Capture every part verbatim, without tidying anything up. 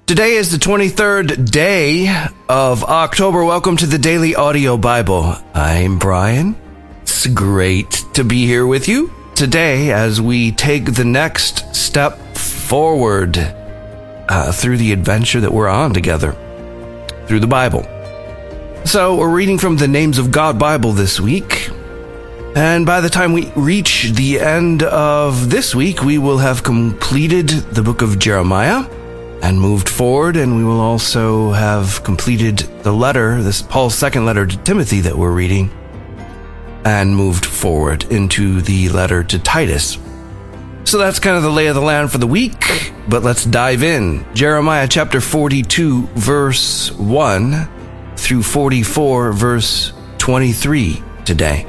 Today is the twenty-third day of October. Welcome to the Daily Audio Bible. I'm Brian. It's great to be here with you today as we take the next step forward uh, through the adventure that we're on together, through the Bible. So we're reading from the Names of God Bible this week. And by the time we reach the end of this week, we will have completed the book of Jeremiah and moved forward, and we will also have completed the letter, this Paul's second letter to Timothy that we're reading, and moved forward into the letter to Titus. So that's kind of the lay of the land for the week, but let's dive in. Jeremiah chapter forty-two, verse one through forty-four, verse twenty-three today.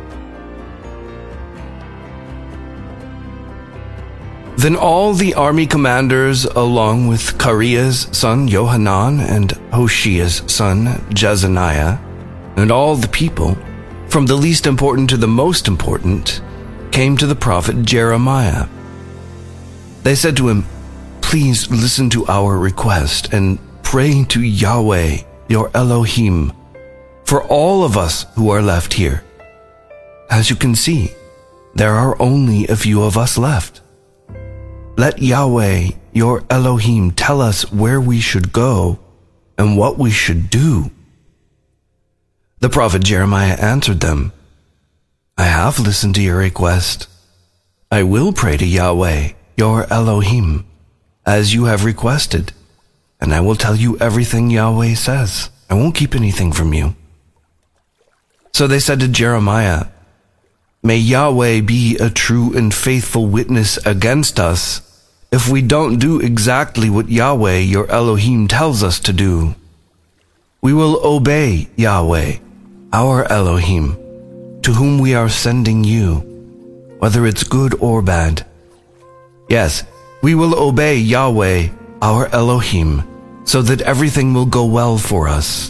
Then all the army commanders, along with Kareah's son Johanan and Hoshea's son Jezaniah, and all the people, from the least important to the most important, came to the prophet Jeremiah. They said to him, "Please listen to our request and pray to Yahweh, your Elohim, for all of us who are left here. As you can see, there are only a few of us left. Let Yahweh, your Elohim, tell us where we should go and what we should do." The prophet Jeremiah answered them, "I have listened to your request. I will pray to Yahweh, your Elohim, as you have requested, and I will tell you everything Yahweh says. I won't keep anything from you." So they said to Jeremiah, "May Yahweh be a true and faithful witness against us if we don't do exactly what Yahweh, your Elohim, tells us to do. We will obey Yahweh, our Elohim, to whom we are sending you, whether it's good or bad. Yes, we will obey Yahweh, our Elohim, so that everything will go well for us."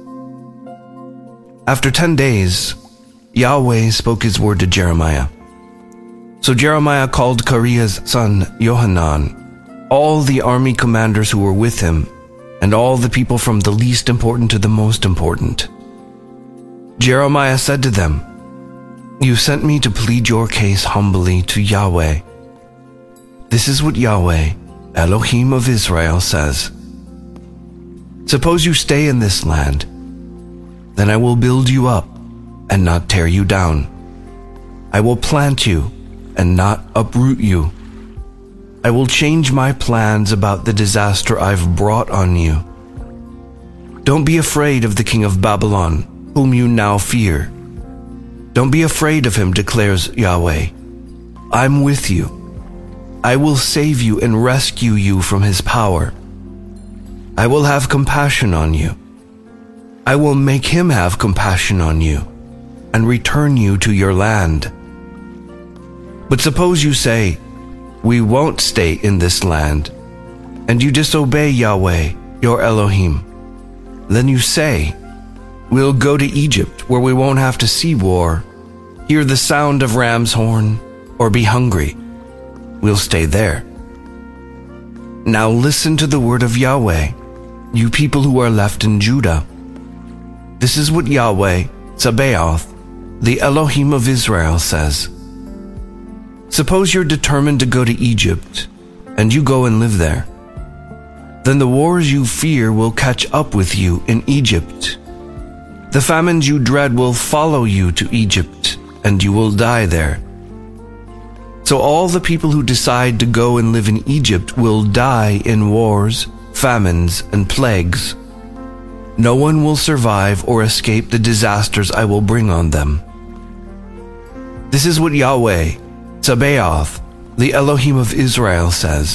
After ten days, Yahweh spoke his word to Jeremiah. So Jeremiah called Kareah's son Johanan, all the army commanders who were with him, and all the people from the least important to the most important. Jeremiah said to them, "You sent me to plead your case humbly to Yahweh. This is what Yahweh, Elohim of Israel, says. Suppose you stay in this land, then I will build you up and not tear you down. I will plant you and not uproot you. I will change my plans about the disaster I've brought on you. Don't be afraid of the king of Babylon, whom you now fear. Don't be afraid of him, declares Yahweh. I'm with you. I will save you and rescue you from his power. I will have compassion on you. I will make him have compassion on you and return you to your land. But suppose you say, 'We won't stay in this land,' and you disobey Yahweh, your Elohim. Then you say, 'We'll go to Egypt where we won't have to see war, hear the sound of ram's horn, or be hungry. We'll stay there.' Now listen to the word of Yahweh, you people who are left in Judah. This is what Yahweh, Sabaoth, the Elohim of Israel, says. Suppose you're determined to go to Egypt, and you go and live there. Then the wars you fear will catch up with you in Egypt. The famines you dread will follow you to Egypt, and you will die there. So all the people who decide to go and live in Egypt will die in wars, famines, and plagues. No one will survive or escape the disasters I will bring on them. This is what Yahweh, Sabaoth, the Elohim of Israel, says.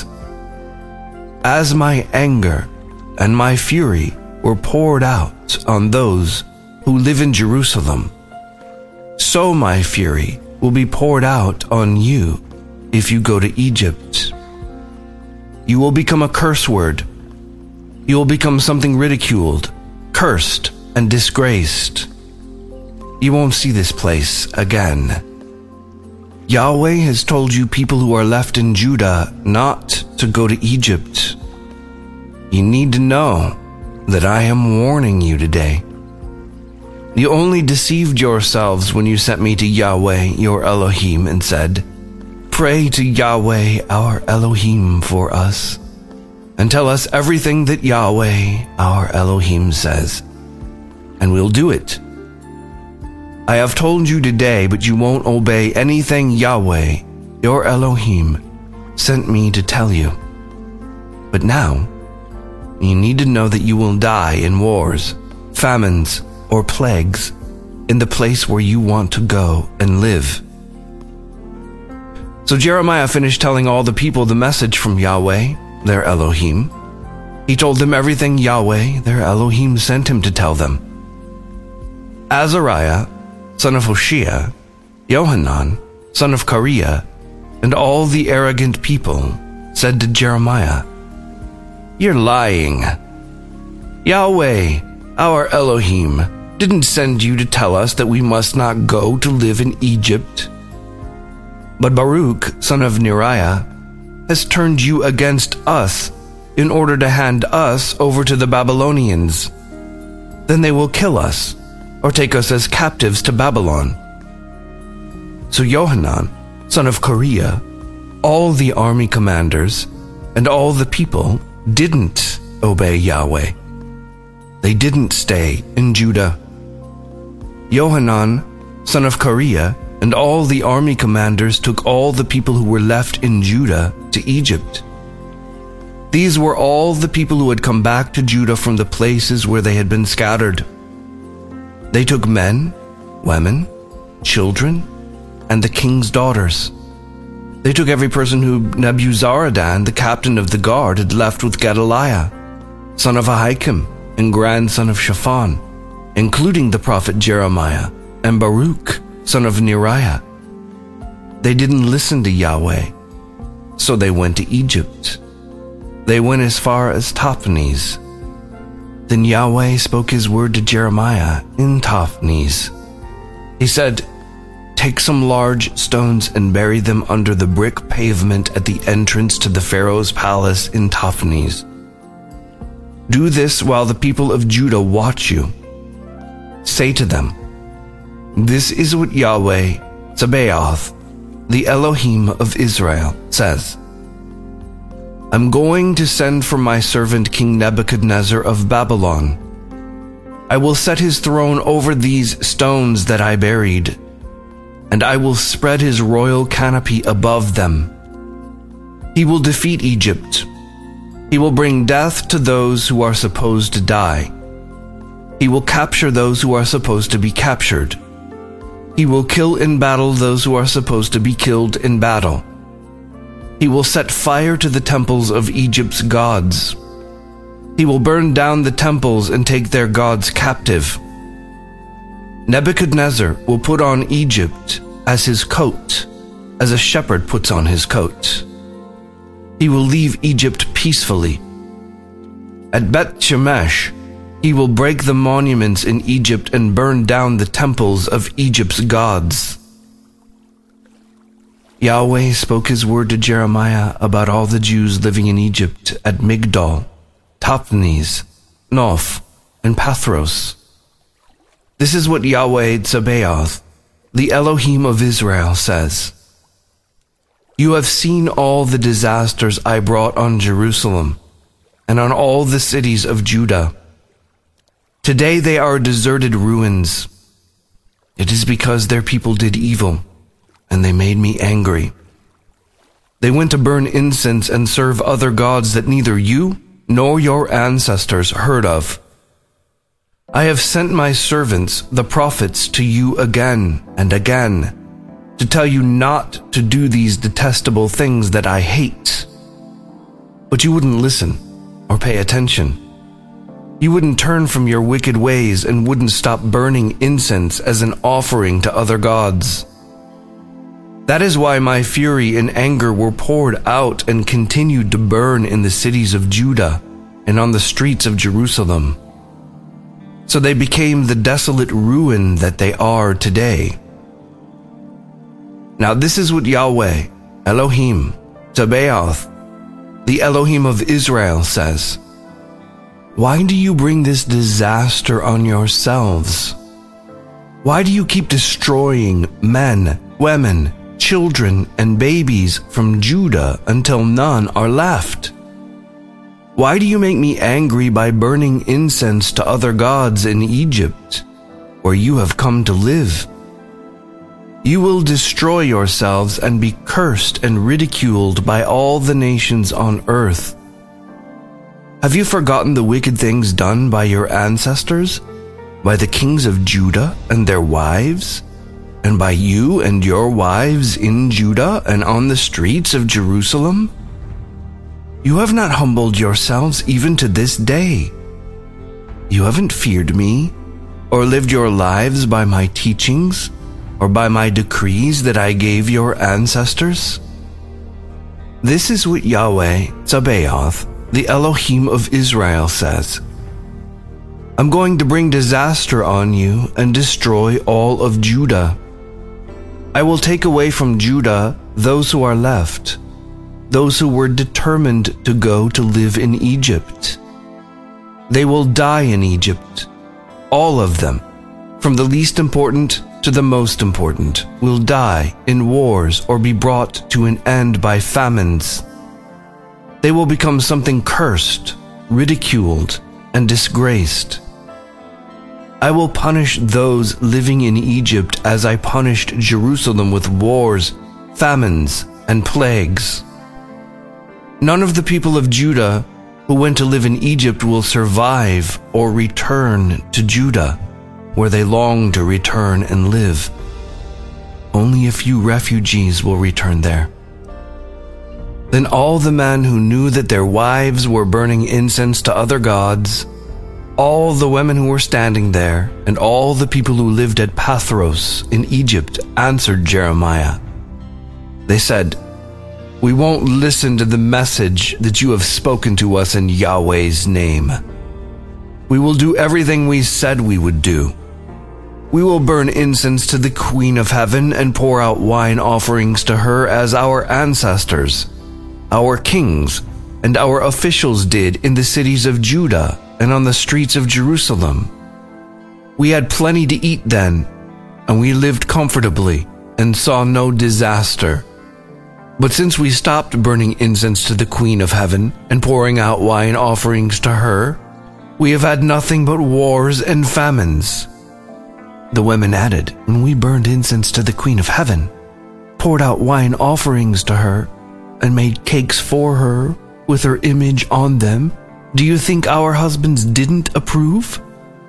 As my anger and my fury were poured out on those who live in Jerusalem, so my fury will be poured out on you if you go to Egypt. You will become a curse word. You will become something ridiculed, cursed, and disgraced. You won't see this place again. Yahweh has told you people who are left in Judah not to go to Egypt. you need to know that I am warning you today. You only deceived yourselves when you sent me to Yahweh, your Elohim, and said, "Pray to Yahweh, our Elohim, for us, and tell us everything that Yahweh, our Elohim, says, and we'll do it." I have told you today, but you won't obey anything Yahweh, your Elohim, sent me to tell you. But now, you need to know that you will die in wars, famines, or plagues in the place where you want to go and live. So Jeremiah finished telling all the people the message from Yahweh, their Elohim. He told them everything Yahweh, their Elohim, sent him to tell them. Azariah, son of Hoshea, Yohanan, son of Kareah, and all the arrogant people said to Jeremiah, "You're lying. Yahweh, our Elohim, didn't send you to tell us that we must not go to live in Egypt. But Baruch, son of Neriah, has turned you against us in order to hand us over to the Babylonians. Then they will kill us or take us as captives to Babylon." So Yohanan, son of Kareah, all the army commanders, and all the people didn't obey Yahweh. They didn't stay in Judah. Yohanan, son of Kareah, and all the army commanders took all the people who were left in Judah to Egypt. These were all the people who had come back to Judah from the places where they had been scattered. They took men, women, children, and the king's daughters. They took every person who Nebuzaradan, the captain of the guard, had left with Gedaliah, son of Ahikam, and grandson of Shaphan, including the prophet Jeremiah, and Baruch, son of Neriah. They didn't listen to Yahweh, so they went to Egypt. They went as far as Tahpanhes. Then Yahweh spoke his word to Jeremiah in Tahpanhes. He said, "Take some large stones and bury them under the brick pavement at the entrance to the Pharaoh's palace in Tahpanhes. Do this while the people of Judah watch you. Say to them, 'This is what Yahweh, Sabaoth, the Elohim of Israel, says. I'm going to send for my servant King Nebuchadnezzar of Babylon. I will set his throne over these stones that I buried, and I will spread his royal canopy above them. He will defeat Egypt. He will bring death to those who are supposed to die. He will capture those who are supposed to be captured. He will kill in battle those who are supposed to be killed in battle. He will set fire to the temples of Egypt's gods. He will burn down the temples and take their gods captive. Nebuchadnezzar will put on Egypt as his coat, as a shepherd puts on his coat. He will leave Egypt peacefully. At Bet Shemesh, he will break the monuments in Egypt and burn down the temples of Egypt's gods." Yahweh spoke his word to Jeremiah about all the Jews living in Egypt at Migdol, Tahpanhes, Noph, and Pathros. This is what Yahweh Sabaoth, the Elohim of Israel, says. You have seen all the disasters I brought on Jerusalem and on all the cities of Judah. Today they are deserted ruins. It is because their people did evil, and they made me angry. They went to burn incense and serve other gods that neither you nor your ancestors heard of. I have sent my servants, the prophets, to you again and again, to tell you not to do these detestable things that I hate. But you wouldn't listen or pay attention. You wouldn't turn from your wicked ways and wouldn't stop burning incense as an offering to other gods. That is why my fury and anger were poured out and continued to burn in the cities of Judah and on the streets of Jerusalem. So they became the desolate ruin that they are today. Now this is what Yahweh, Elohim, Sabaoth, the Elohim of Israel, says. Why do you bring this disaster on yourselves? Why do you keep destroying men, women, children, and babies from Judah until none are left? Why do you make me angry by burning incense to other gods in Egypt, where you have come to live? You will destroy yourselves and be cursed and ridiculed by all the nations on earth. Have you forgotten the wicked things done by your ancestors, by the kings of Judah and their wives, and by you and your wives in Judah and on the streets of Jerusalem? You have not humbled yourselves even to this day. You haven't feared me, or lived your lives by my teachings, or by my decrees that I gave your ancestors? This is what Yahweh Tsabaoth, the Elohim of Israel, says. I'm going to bring disaster on you and destroy all of Judah. I will take away from Judah those who are left, those who were determined to go to live in Egypt. They will die in Egypt. All of them, from the least important to the most important, will die in wars or be brought to an end by famines. They will become something cursed, ridiculed, and disgraced. I will punish those living in Egypt as I punished Jerusalem with wars, famines, and plagues. None of the people of Judah who went to live in Egypt will survive or return to Judah, where they long to return and live. Only a few refugees will return there. Then all the men who knew that their wives were burning incense to other gods, all the women who were standing there, and all the people who lived at Pathros in Egypt answered Jeremiah. They said, "We won't listen to the message that you have spoken to us in Yahweh's name. We will do everything we said we would do. We will burn incense to the Queen of Heaven and pour out wine offerings to her as our ancestors, our kings, and our officials did in the cities of Judah and on the streets of Jerusalem. We had plenty to eat then, and we lived comfortably and saw no disaster. But since we stopped burning incense to the Queen of Heaven and pouring out wine offerings to her, we have had nothing but wars and famines." The women added, "When we burned incense to the Queen of Heaven, poured out wine offerings to her, and made cakes for her with her image on them, do you think our husbands didn't approve?"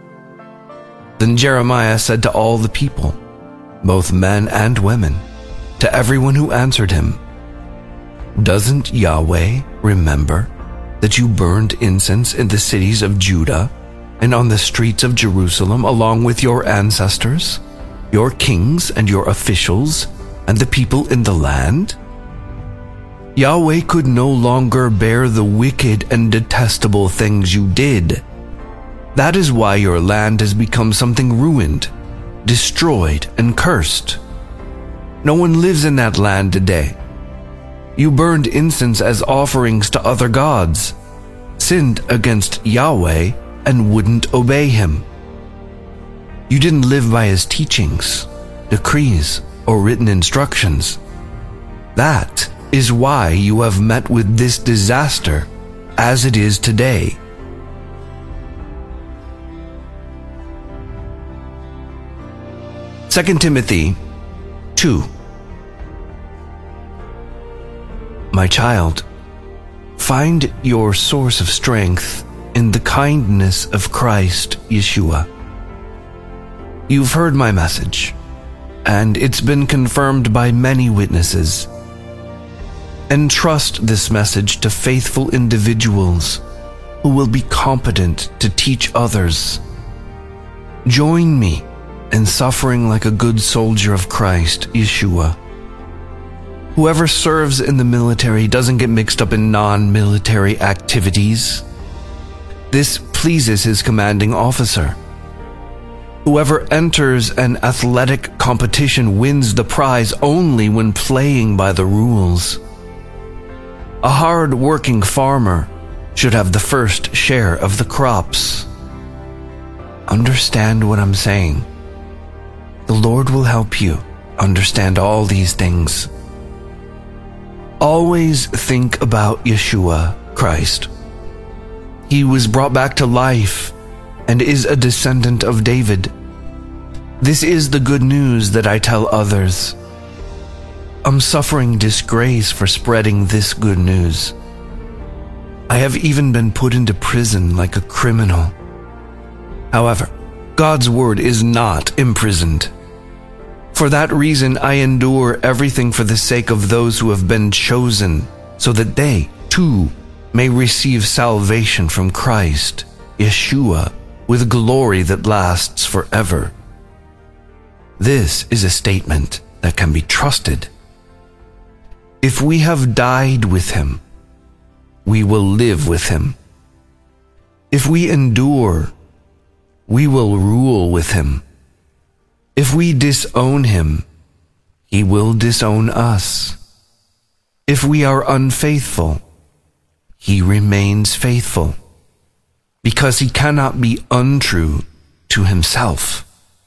Then Jeremiah said to all the people, both men and women, to everyone who answered him, "Doesn't Yahweh remember that you burned incense in the cities of Judah and on the streets of Jerusalem along with your ancestors, your kings and your officials, and the people in the land? Yahweh could no longer bear the wicked and detestable things you did. That is why your land has become something ruined, destroyed, and cursed. No one lives in that land today. You burned incense as offerings to other gods, sinned against Yahweh, and wouldn't obey him. You didn't live by his teachings, decrees, or written instructions. That is why you have met with this disaster as it is today." Second Timothy two. My child, find your source of strength in the kindness of Christ Yeshua. You've heard my message, and it's been confirmed by many witnesses. Entrust this message to faithful individuals who will be competent to teach others. Join me in suffering like a good soldier of Christ Yeshua. Whoever serves in the military doesn't get mixed up in non-military activities. This pleases his commanding officer. Whoever enters an athletic competition wins the prize only when playing by the rules. A hard-working farmer should have the first share of the crops. Understand what I'm saying. The Lord will help you understand all these things. Always think about Yeshua Christ. He was brought back to life and is a descendant of David. This is the good news that I tell others. I'm suffering disgrace for spreading this good news. I have even been put into prison like a criminal. However, God's word is not imprisoned. For that reason, I endure everything for the sake of those who have been chosen, so that they, too, may receive salvation from Christ, Yeshua, with glory that lasts forever. This is a statement that can be trusted. If we have died with him, we will live with him. If we endure, we will rule with him. If we disown him, he will disown us. If we are unfaithful, he remains faithful, because he cannot be untrue to himself.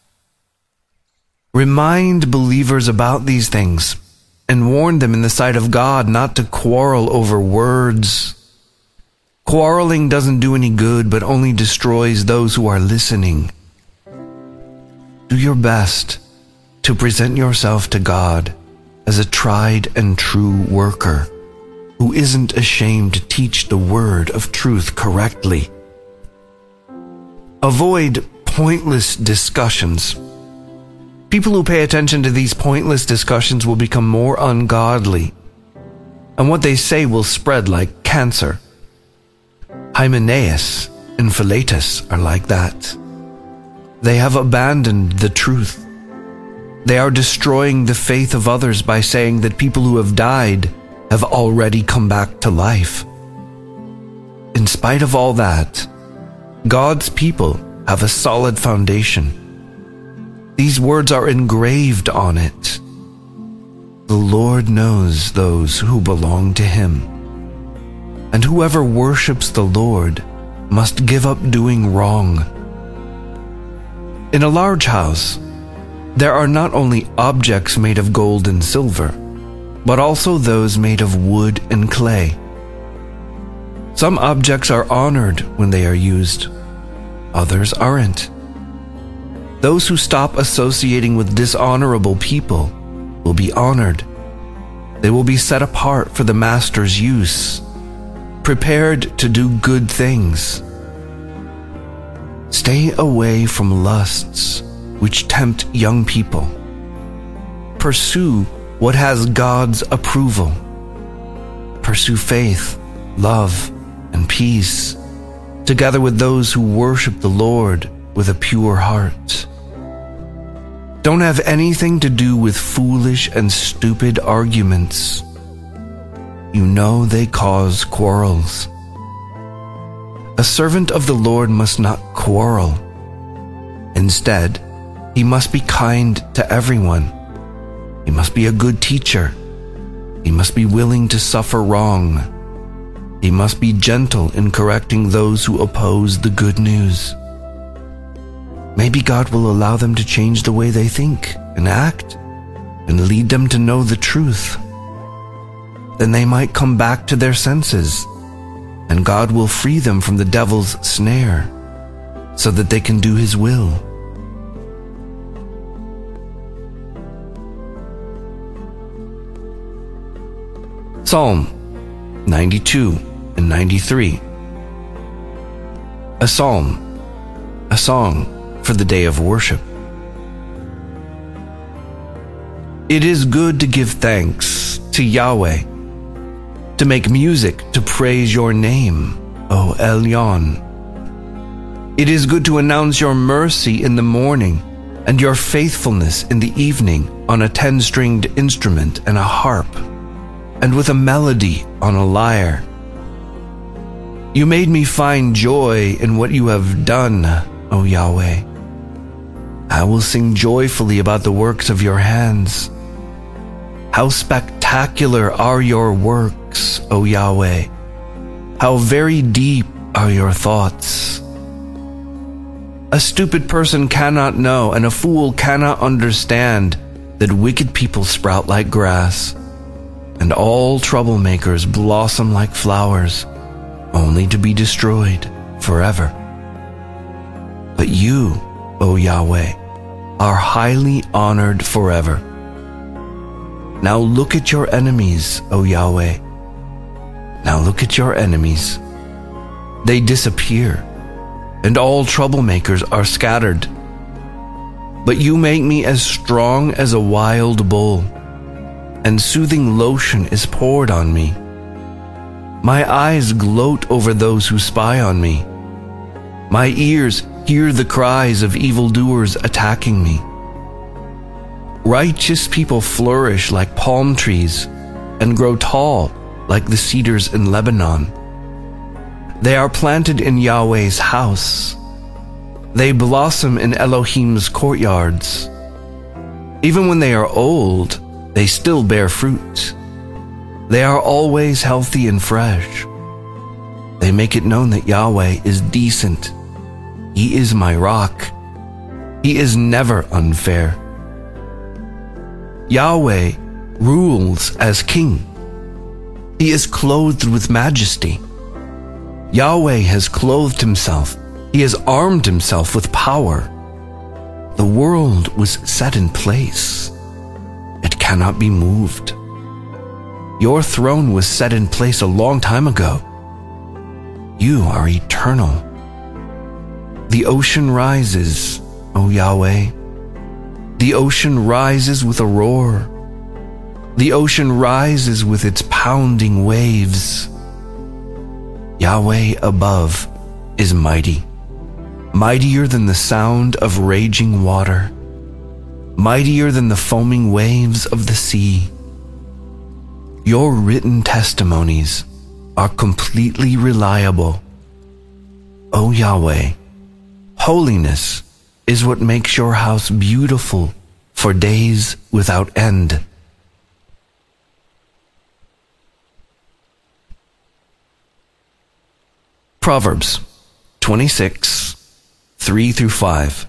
Remind believers about these things and warn them in the sight of God not to quarrel over words. Quarreling doesn't do any good, but only destroys those who are listening. Do your best to present yourself to God as a tried and true worker who isn't ashamed to teach the word of truth correctly. Avoid pointless discussions. People who pay attention to these pointless discussions will become more ungodly, and what they say will spread like cancer. Hymenaeus and Philetus are like that. They have abandoned the truth. They are destroying the faith of others by saying that people who have died have already come back to life. In spite of all that, God's people have a solid foundation. These words are engraved on it. The Lord knows those who belong to him, and whoever worships the Lord must give up doing wrong. In a large house, there are not only objects made of gold and silver, but also those made of wood and clay. Some objects are honored when they are used, others aren't. Those who stop associating with dishonorable people will be honored. They will be set apart for the Master's use, prepared to do good things. Stay away from lusts which tempt young people. Pursue what has God's approval. Pursue faith, love, and peace, together with those who worship the Lord with a pure heart. Don't have anything to do with foolish and stupid arguments. You know they cause quarrels. A servant of the Lord must not quarrel. Instead, he must be kind to everyone. He must be a good teacher. He must be willing to suffer wrong. He must be gentle in correcting those who oppose the good news. Maybe God will allow them to change the way they think and act and lead them to know the truth. Then they might come back to their senses, and God will free them from the devil's snare so that they can do his will. Psalm ninety-two and ninety-three. A psalm, a song for the day of worship. It is good to give thanks to Yahweh, to make music to praise your name, O Elyon. It is good to announce your mercy in the morning and your faithfulness in the evening on a ten-stringed instrument and a harp, and with a melody on a lyre. You made me find joy in what you have done, O Yahweh. I will sing joyfully about the works of your hands. How spectacular are your works, O Yahweh! how very deep are your thoughts. A stupid person cannot know, and a fool cannot understand that wicked people sprout like grass, and all troublemakers blossom like flowers, only to be destroyed forever. But you, O Yahweh, are highly honored forever. Now look at your enemies, O Yahweh. Now look at your enemies. They disappear, and all troublemakers are scattered. But you make me as strong as a wild bull, and soothing lotion is poured on me. My eyes gloat over those who spy on me. My ears hear the cries of evildoers attacking me. Righteous people flourish like palm trees and grow tall like the cedars in Lebanon. They are planted in Yahweh's house. They blossom in Elohim's courtyards. Even when they are old, they still bear fruit. They are always healthy and fresh. They make it known that Yahweh is decent. He is my rock. He is never unfair. Yahweh rules as king. He is clothed with majesty. Yahweh has clothed himself. He has armed himself with power. The world was set in place. It cannot be moved. Your throne was set in place a long time ago. You are eternal. The ocean rises, O Yahweh. The ocean rises with a roar. The ocean rises with its pounding waves. Yahweh above is mighty, mightier than the sound of raging water, mightier than the foaming waves of the sea. Your written testimonies are completely reliable. O Yahweh, holiness is what makes your house beautiful for days without end. Proverbs twenty-six, three through five.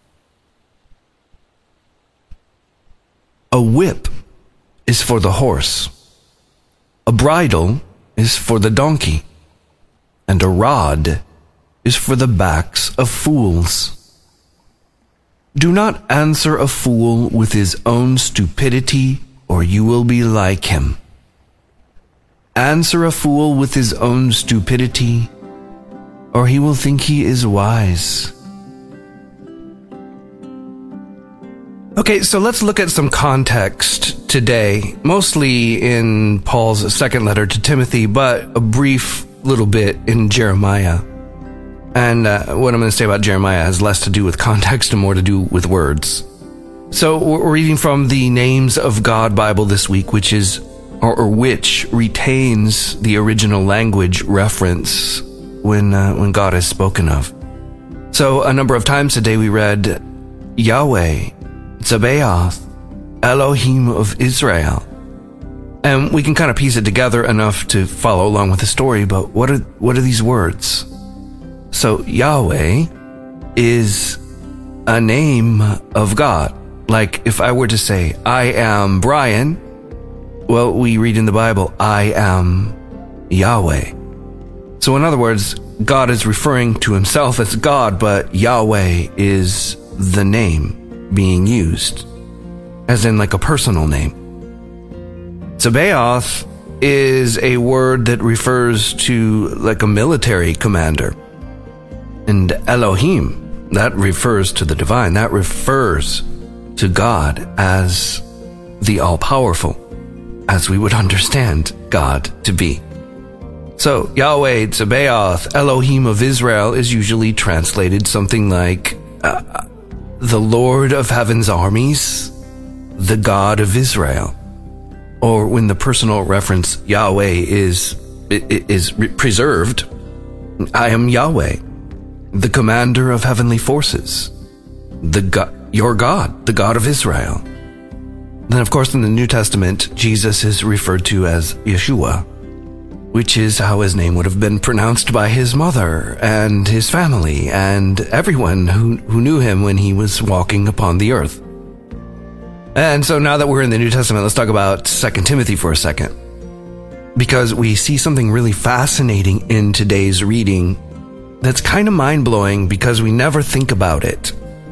A whip is for the horse, a bridle is for the donkey, and a rod is for the backs of fools. Do not answer a fool with his own stupidity, or you will be like him. Answer a fool with his own stupidity, or he will think he is wise. Okay, so let's look at some context today, mostly in Paul's second letter to Timothy, but a brief little bit in Jeremiah. And uh, what I'm going to say about Jeremiah has less to do with context and more to do with words. So we're reading from the Names of God Bible this week, which is, or, or which retains the original language reference when uh, when God is spoken of. So a number of times today we read Yahweh, Tzabeath, Elohim of Israel. And we can kind of piece it together enough to follow along with the story, but what are what are these words? So Yahweh is a name of God. Like if I were to say, I am Brian, well, we read in the Bible, I am Yahweh. So in other words, God is referring to himself as God, but Yahweh is the name being used, as in like a personal name. Tzabeath is a word that refers to like a military commander. And Elohim, that refers to the divine, that refers to God as the all-powerful, as we would understand God to be. So Yahweh, Tzabeath, Elohim of Israel is usually translated something like uh, the Lord of Heaven's armies, the God of Israel. Or when the personal reference Yahweh is, is preserved, I am Yahweh, the commander of heavenly forces, the God, your God, the God of Israel. Then, of course, in the New Testament, Jesus is referred to as Yeshua, which is how his name would have been pronounced by his mother and his family and everyone who, who knew him when he was walking upon the earth. And so now that we're in the New Testament, let's talk about Second Timothy for a second, because we see something really fascinating in today's reading that's kind of mind-blowing because we never think about it.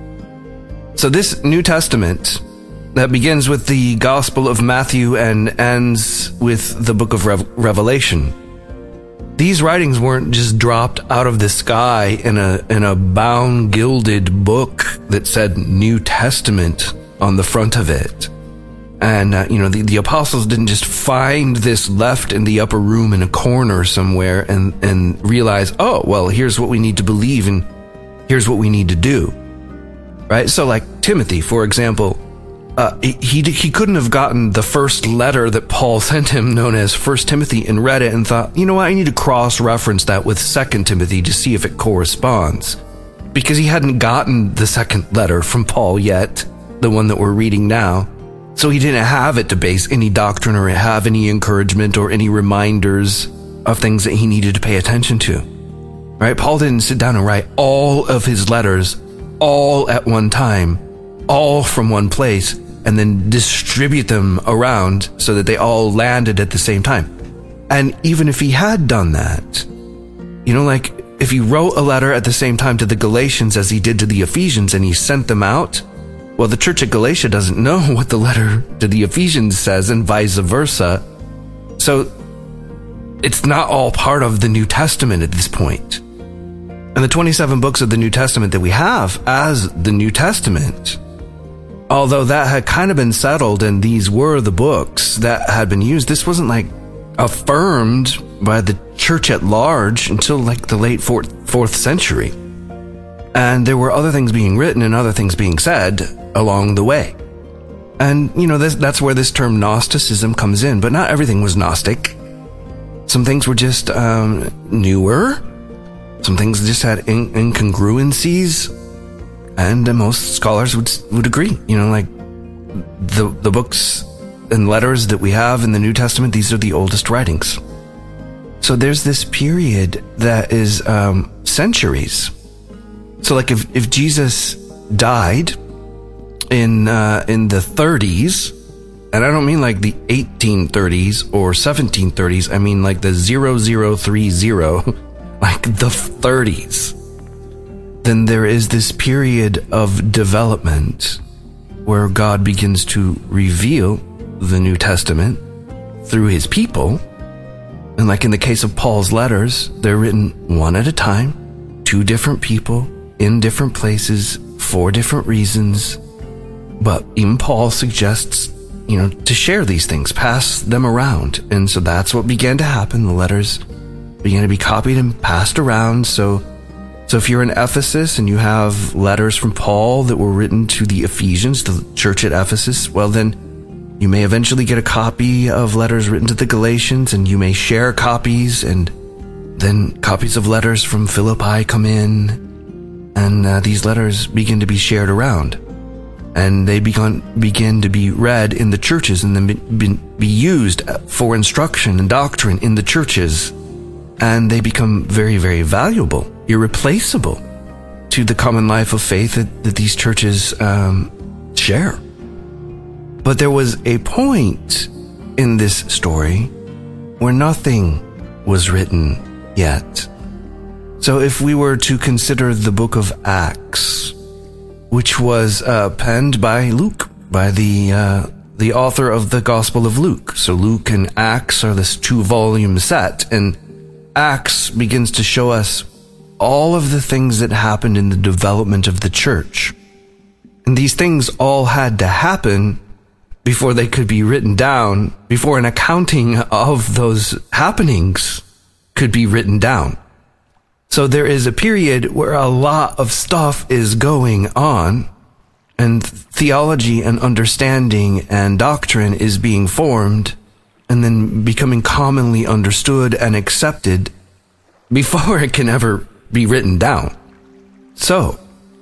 So this New Testament that begins with the Gospel of Matthew and ends with the book of Re- Revelation. These writings weren't just dropped out of the sky in a in a bound gilded book that said New Testament on the front of it. And, uh, you know, the, the apostles didn't just find this left in the upper room in a corner somewhere and, and realize, oh, well, here's what we need to believe and here's what we need to do. Right? So like Timothy, for example, Uh, he he couldn't have gotten the first letter that Paul sent him, known as First Timothy, and read it and thought, you know what, I need to cross-reference that with Second Timothy to see if it corresponds. Because he hadn't gotten the second letter from Paul yet, the one that we're reading now. So he didn't have it to base any doctrine or have any encouragement or any reminders of things that he needed to pay attention to. Right? Paul didn't sit down and write all of his letters all at one time, all from one place, and then distribute them around so that they all landed at the same time. And even if he had done that, you know, like if he wrote a letter at the same time to the Galatians as he did to the Ephesians and he sent them out, well, the church at Galatia doesn't know what the letter to the Ephesians says and vice versa. So it's not all part of the New Testament at this point. And the twenty-seven books of the New Testament that we have as the New Testament, although that had kind of been settled and these were the books that had been used, this wasn't like affirmed by the church at large until like the late fourth, fourth century. And there were other things being written and other things being said along the way. And, you know, this, that's where this term Gnosticism comes in, but not everything was Gnostic. Some things were just um, newer. Some things just had in- incongruencies. And uh, most scholars would would agree, you know, like the the books and letters that we have in the New Testament, these are the oldest writings. So there's this period that is um, centuries. So like if, if Jesus died in uh, in the thirties, and I don't mean like the eighteen thirties or seventeen thirties, I mean like the zero zero three zero, like the thirties. Then there is this period of development where God begins to reveal the New Testament through his people. And like in the case of Paul's letters, they're written one at a time, two different people, in different places, for different reasons. But even Paul suggests, you know, to share these things, pass them around. And so that's what began to happen. The letters began to be copied and passed around. So So if you're in Ephesus and you have letters from Paul that were written to the Ephesians, the church at Ephesus, well then you may eventually get a copy of letters written to the Galatians, and you may share copies, and then copies of letters from Philippi come in, and uh, these letters begin to be shared around. And they begin, begin to be read in the churches and then be, be, be used for instruction and doctrine in the churches. And they become very, very valuable, irreplaceable to the common life of faith that, that these churches um, share. But there was a point in this story where nothing was written yet. So if we were to consider the book of Acts, which was uh, penned by Luke, by the uh, the author of the Gospel of Luke. So Luke and Acts are this two-volume set, and Acts begins to show us all of the things that happened in the development of the church. And these things all had to happen before they could be written down, before an accounting of those happenings could be written down. So there is a period where a lot of stuff is going on, and theology and understanding and doctrine is being formed and then becoming commonly understood and accepted before it can ever be written down. So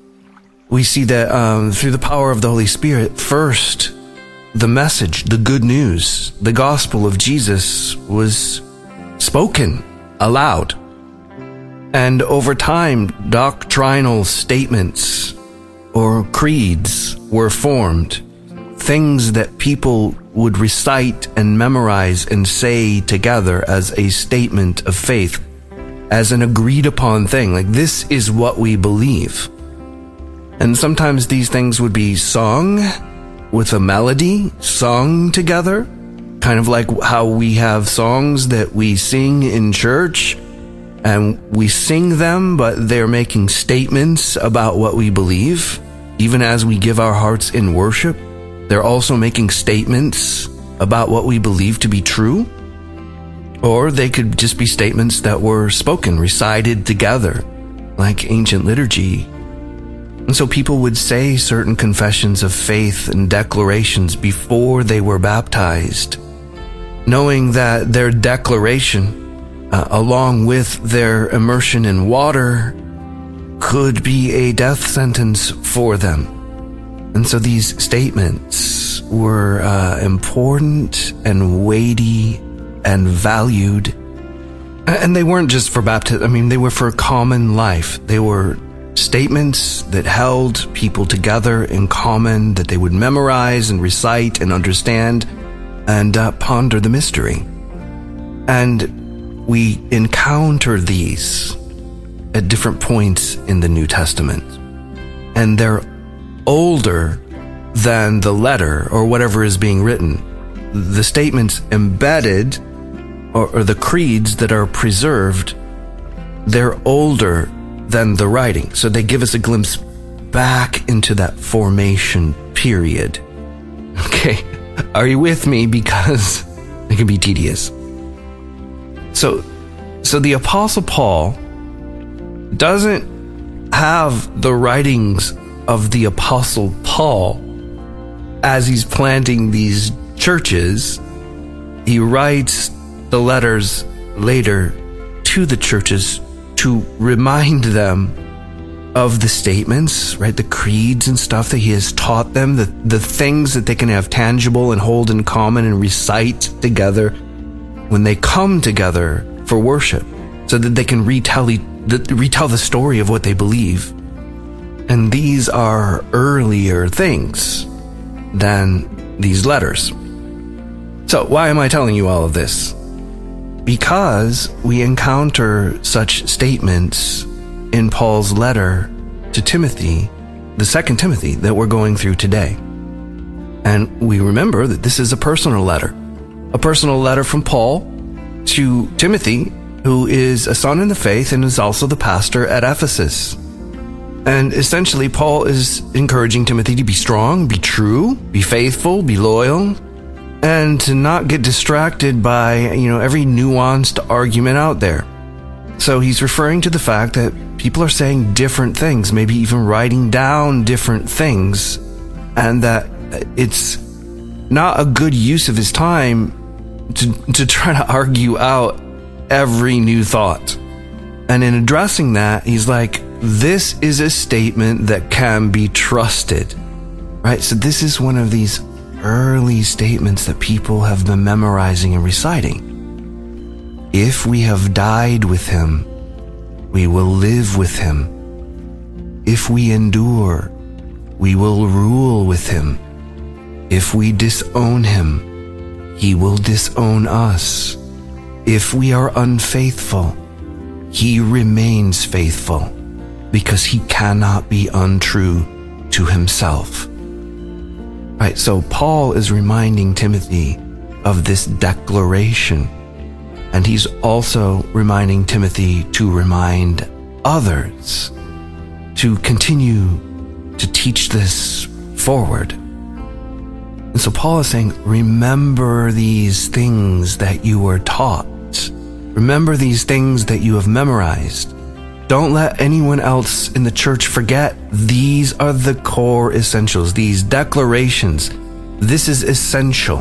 we see that um, through the power of the Holy Spirit, first, the message, the good news, the gospel of Jesus was spoken aloud. And over time, doctrinal statements or creeds were formed, things that people would recite and memorize and say together as a statement of faith, as an agreed upon thing, like this is what we believe. And sometimes these things would be sung with a melody, sung together, kind of like how we have songs that we sing in church, and we sing them, but they're making statements about what we believe. Even as we give our hearts in worship, they're also making statements about what we believe to be true. Or they could just be statements that were spoken, recited together, like ancient liturgy. And so people would say certain confessions of faith and declarations before they were baptized, knowing that their declaration, uh, along with their immersion in water, could be a death sentence for them. And so these statements were uh, important and weighty and valued. And they weren't just for baptism. I mean, they were for common life. They were statements that held people together in common, that they would memorize and recite and understand and uh, ponder the mystery. And we encounter these at different points in the New Testament. And they're older than the letter or whatever is being written. The statements embedded, or, or the creeds that are preserved, they're older than the writing. So they give us a glimpse back into that formation period. Okay, are you with me? Because it can be tedious. So, so the Apostle Paul doesn't have the writings of the Apostle Paul as he's planting these churches. He writes the letters later to the churches to remind them of the statements, right? The creeds and stuff that he has taught them, the, the things that they can have tangible and hold in common and recite together when they come together for worship, so that they can retell, the, retell the story of what they believe. And these are earlier things than these letters. So why am I telling you all of this? Because we encounter such statements in Paul's letter to Timothy, the second Timothy that we're going through today. And we remember that this is a personal letter, a personal letter from Paul to Timothy, who is a son in the faith and is also the pastor at Ephesus. And essentially, Paul is encouraging Timothy to be strong, be true, be faithful, be loyal, and to not get distracted by, you know, every nuanced argument out there. So he's referring to the fact that people are saying different things, maybe even writing down different things, and that it's not a good use of his time to, to try to argue out every new thought. And in addressing that, he's like, this is a statement that can be trusted, right? So this is one of these early statements that people have been memorizing and reciting. If we have died with him, we will live with him. If we endure, we will rule with him. If we disown him, he will disown us. If we are unfaithful, he remains faithful, because he cannot be untrue to himself. Right, so Paul is reminding Timothy of this declaration, and he's also reminding Timothy to remind others to continue to teach this forward. And so Paul is saying, remember these things that you were taught. Remember these things that you have memorized. Don't let anyone else in the church forget. These are the core essentials, these declarations. This is essential.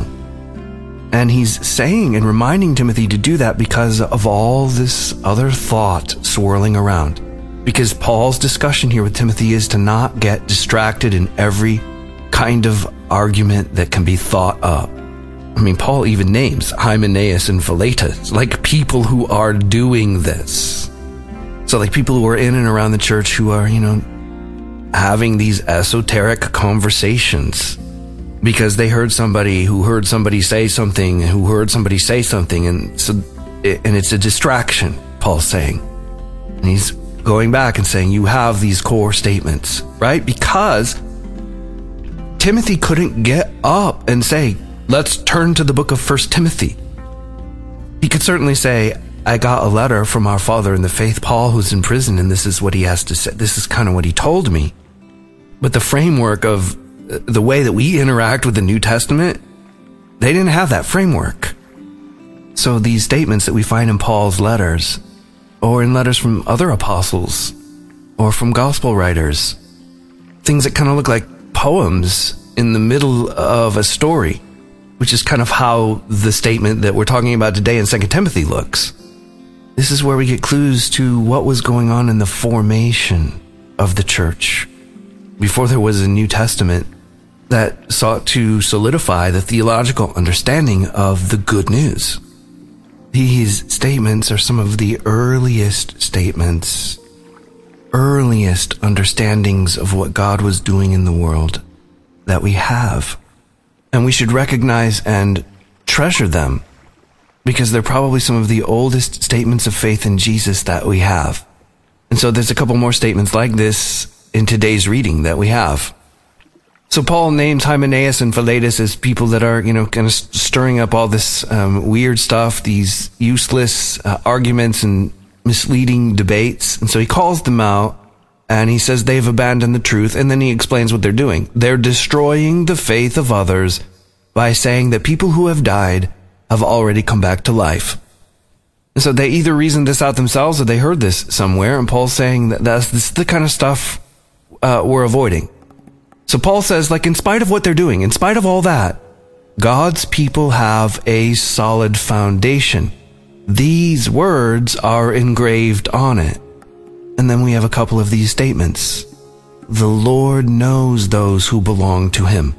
And he's saying and reminding Timothy to do that because of all this other thought swirling around. Because Paul's discussion here with Timothy is to not get distracted in every kind of argument that can be thought up. I mean, Paul even names Hymenaeus and Philetus, like people who are doing this. So like people who are in and around the church who are, you know, having these esoteric conversations because they heard somebody who heard somebody say something, who heard somebody say something. And so, and it's a distraction, Paul's saying. And he's going back and saying, you have these core statements, right? Because Timothy couldn't get up and say, let's turn to the book of First Timothy. He could certainly say, I got a letter from our father in the faith, Paul, who's in prison, and this is what he has to say. This is kind of what he told me. But the framework of the way that we interact with the New Testament, they didn't have that framework. So these statements that we find in Paul's letters, or in letters from other apostles, or from gospel writers, things that kind of look like poems in the middle of a story, which is kind of how the statement that we're talking about today in Second Timothy looks. This is where we get clues to what was going on in the formation of the church before there was a New Testament that sought to solidify the theological understanding of the good news. These statements are some of the earliest statements, earliest understandings of what God was doing in the world that we have. And we should recognize and treasure them because they're probably some of the oldest statements of faith in Jesus that we have. And so there's a couple more statements like this in today's reading that we have. So Paul names Hymenaeus and Philetus as people that are, you know, kind of stirring up all this um, weird stuff, these useless uh, arguments and misleading debates. And so he calls them out and he says they've abandoned the truth. And then he explains what they're doing. They're destroying the faith of others by saying that people who have died have already come back to life. And so they either reasoned this out themselves or they heard this somewhere. And Paul's saying that that's this is the kind of stuff uh, we're avoiding. So Paul says, like, in spite of what they're doing, in spite of all that, God's people have a solid foundation. These words are engraved on it. And then we have a couple of these statements. The Lord knows those who belong to him.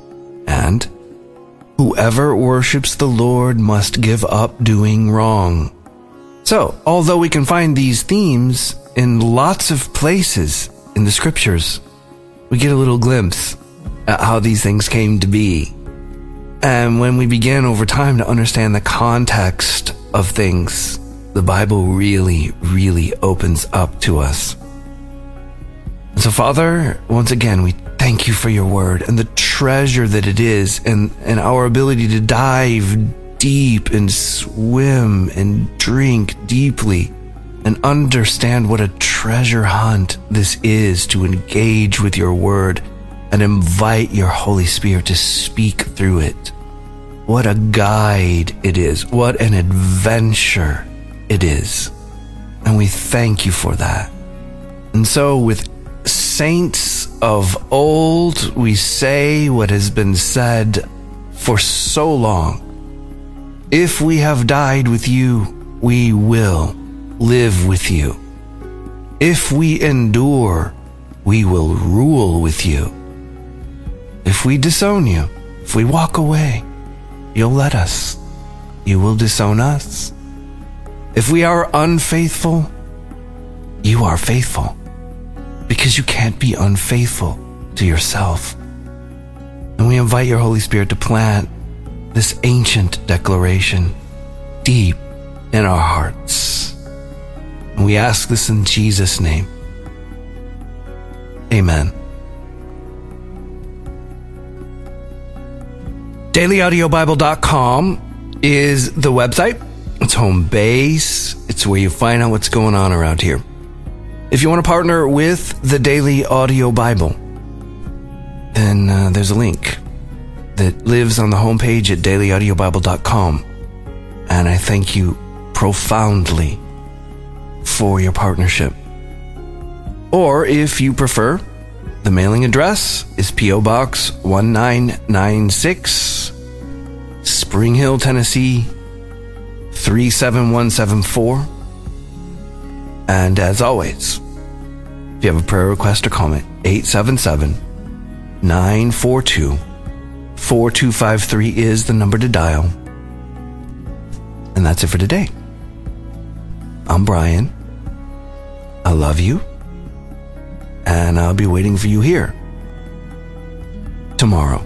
And whoever worships the Lord must give up doing wrong. So, although we can find these themes in lots of places in the scriptures, we get a little glimpse at how these things came to be. And when we begin over time to understand the context of things, the Bible really, really opens up to us. And so, Father, once again, we thank you for your word and the treasure that it is, and, and our ability to dive deep and swim and drink deeply and understand what a treasure hunt this is to engage with your word and invite your Holy Spirit to speak through it. What a guide it is. What an adventure it is. And we thank you for that. And so with saints of old, we say what has been said for so long. If we have died with you, we will live with you. If we endure, we will rule with you. If we disown you, if we walk away, you'll let us. You will disown us. If we are unfaithful, you are faithful, because you can't be unfaithful to yourself. And we invite your Holy Spirit to plant this ancient declaration deep in our hearts. And we ask this in Jesus' name. Amen. daily audio bible dot com is the website. It's home base. It's where you find out what's going on around here. If you want to partner with the Daily Audio Bible, then uh, there's a link that lives on the homepage at daily audio bible dot com. And I thank you profoundly for your partnership. Or if you prefer, the mailing address is P O Box one nine nine six, Spring Hill, Tennessee three seven one seven four. And as always, if you have a prayer request or comment, eight seven seven, nine four two, four two five three is the number to dial. And that's it for today. I'm Brian. I love you. And I'll be waiting for you here tomorrow.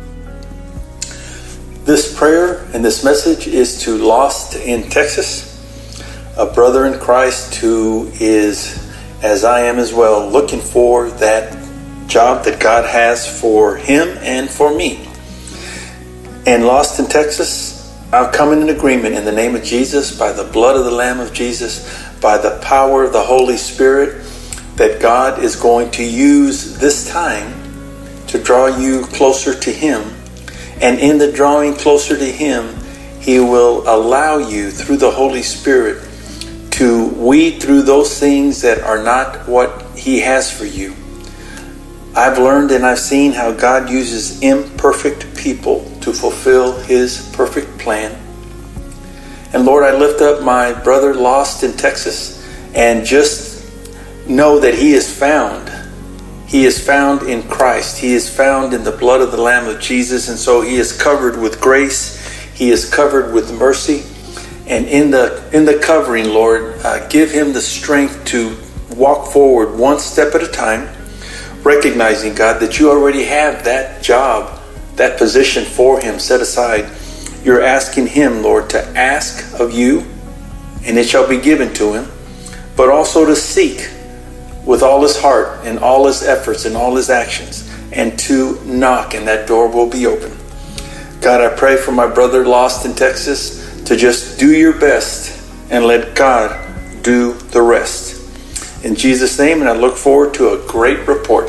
This prayer and this message is to Lost in Texas, a brother in Christ who is, as I am as well, looking for that job that God has for him and for me. And Lost in Texas, I've come in an agreement in the name of Jesus, by the blood of the Lamb of Jesus, by the power of the Holy Spirit, that God is going to use this time to draw you closer to Him. And in the drawing closer to Him, He will allow you through the Holy Spirit to weed through those things that are not what He has for you. I've learned and I've seen how God uses imperfect people to fulfill His perfect plan. And Lord, I lift up my brother lost in Texas, and just know that he is found. He is found in Christ. He is found in the blood of the Lamb of Jesus. And so he is covered with grace. He is covered with mercy. And in the in the covering, Lord, uh, give him the strength to walk forward one step at a time, recognizing, God, that you already have that job, that position for him set aside. You're asking him, Lord, to ask of you, and it shall be given to him, but also to seek with all his heart and all his efforts and all his actions, and to knock, and that door will be open. God, I pray for my brother lost in Texas to just do your best and let God do the rest. In Jesus' name, and I look forward to a great report.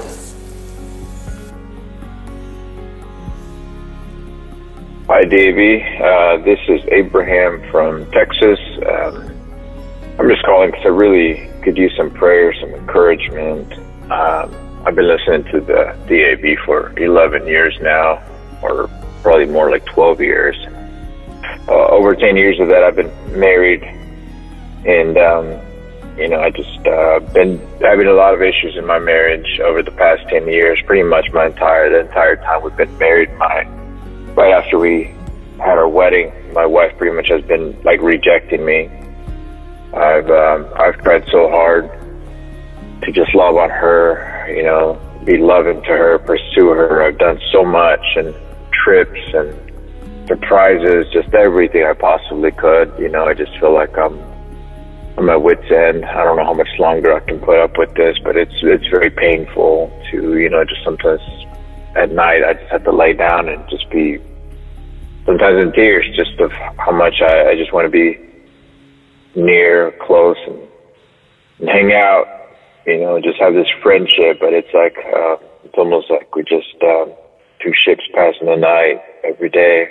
Hi, Davey. Uh, this is Abraham from Texas. Um, I'm just calling because I really could use some prayer, some encouragement. Um, I've been listening to the D A B for eleven years now, or probably more like twelve years. Uh, over ten years of that, I've been married, and um, you know, I just uh, been having a lot of issues in my marriage over the past ten years. Pretty much my entire the entire time we've been married. My right after we had our wedding, my wife pretty much has been like rejecting me. I've um, I've tried so hard to just love on her, you know, be loving to her, pursue her. I've done so much, and trips and surprises, just everything I possibly could. You know, I just feel like I'm I'm at wit's end. I don't know how much longer I can put up with this, but it's it's very painful to, you know, just sometimes at night I just have to lay down and just be sometimes in tears, just of how much I, I just want to be near, close, and, and hang out, you know, just have this friendship. But it's like, uh, it's almost like we just, um, two ships passing the night every day.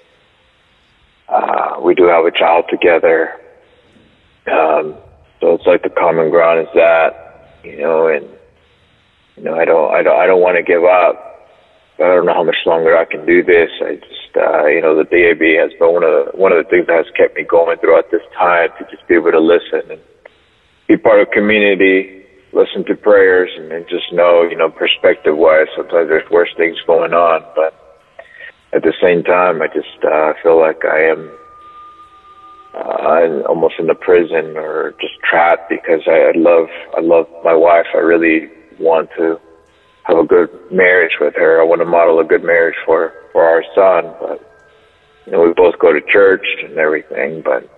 Uh, we do have a child together. Um, so it's like the common ground is that, you know, and, you know, I don't, I don't, I don't want to give up. I don't know how much longer I can do this. I just, uh, you know, the D A B has been one of the, one of the things that has kept me going throughout this time, to just be able to listen and be part of community, listen to prayers, and, and just know, you know, perspective-wise, sometimes there's worse things going on. But at the same time, I just uh, feel like I am uh, almost in the prison or just trapped, because I, I love, I love my wife. I really want to have a good marriage with her. I want to model a good marriage for, for our son. But, you know, we both go to church and everything, but.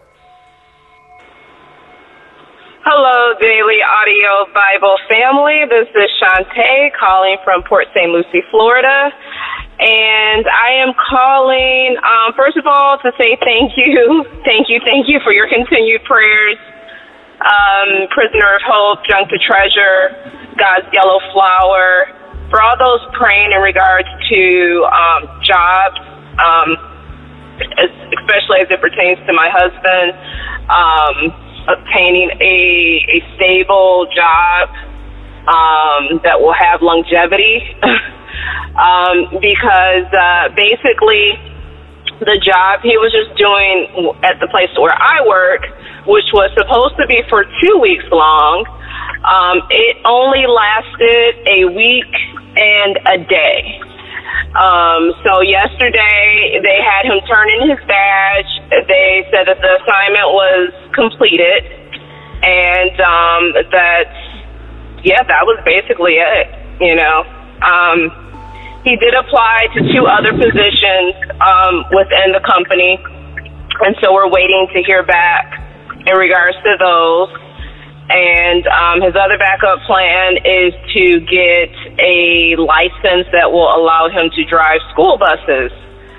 Hello, Daily Audio Bible family. This is Shantae calling from Port Saint Lucie, Florida. And I am calling, um, first of all, to say thank you. Thank you, thank you for your continued prayers. Um, Prisoner of Hope, Junk to Treasure, God's Yellow Flower, for all those praying in regards to um, jobs, um, especially as it pertains to my husband, um, obtaining a, a stable job um, that will have longevity. um, because uh, basically the job he was just doing at the place where I work, which was supposed to be for two weeks long, um, it only lasted a week and a day. Um, so yesterday they had him turn in his badge. They said that the assignment was completed, and um, that, yeah, that was basically it, you know. Um, he did apply to two other positions um, within the company, and so we're waiting to hear back in regards to those. And um, his other backup plan is to get a license that will allow him to drive school buses.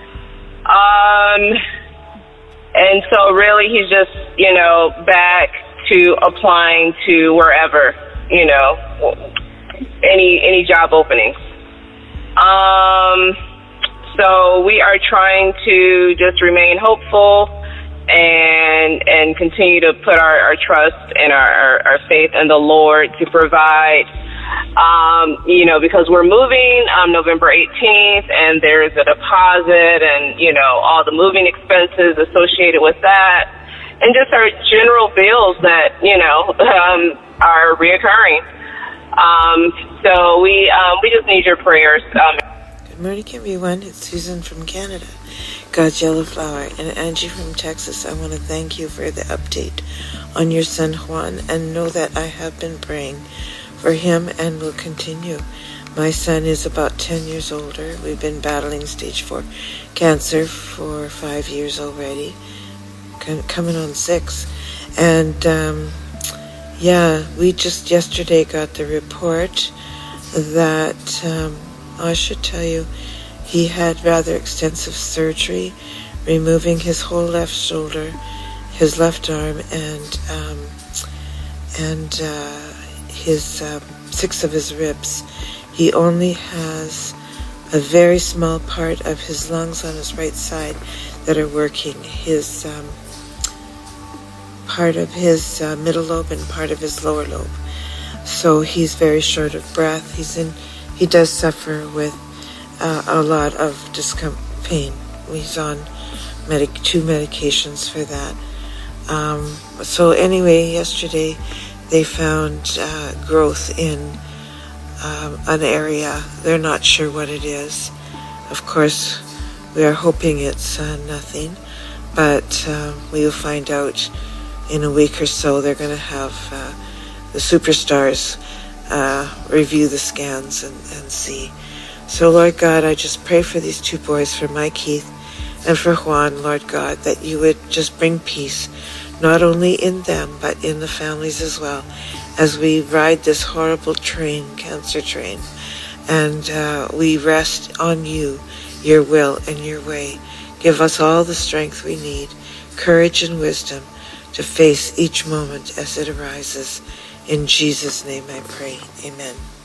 Um, and so really he's just, you know, back to applying to wherever, you know, any any job openings. Um, so we are trying to just remain hopeful and and continue to put our, our trust and our, our, our faith in the Lord to provide, um, you know, because we're moving um, November eighteenth, and there's a deposit and, you know, all the moving expenses associated with that, and just our general bills that, you know, um, are reoccurring. Um, so we um, we just need your prayers. Um, Good morning, everyone. It's Susan from Canada, God's Yellow Flower, and Angie from Texas. I want to thank you for the update on your son Juan, and know that I have been praying for him and will continue. My son is about ten years older. We've been battling stage four cancer for five years already, coming on six. And um, yeah, we just yesterday got the report that um, I should tell you, he had rather extensive surgery, removing his whole left shoulder, his left arm, and um, and uh, his uh, six of his ribs. He only has a very small part of his lungs on his right side that are working. His um, part of his uh, middle lobe and part of his lower lobe. So he's very short of breath. He's in. He does suffer with uh, a lot of discomfort, pain. He's on medic two medications for that. Um, so anyway, yesterday they found uh, growth in um, an area. They're not sure what it is. Of course, we are hoping it's uh, nothing, but uh, we will find out in a week or so. They're going to have uh, the superstars uh, review the scans and, and see. So, Lord God, I just pray for these two boys, for my Keith and for Juan, Lord God, that you would just bring peace, not only in them, but in the families as well, as we ride this horrible train, cancer train, and uh, we rest on you, your will and your way. Give us all the strength we need, courage and wisdom to face each moment as it arises. In Jesus' name I pray. Amen.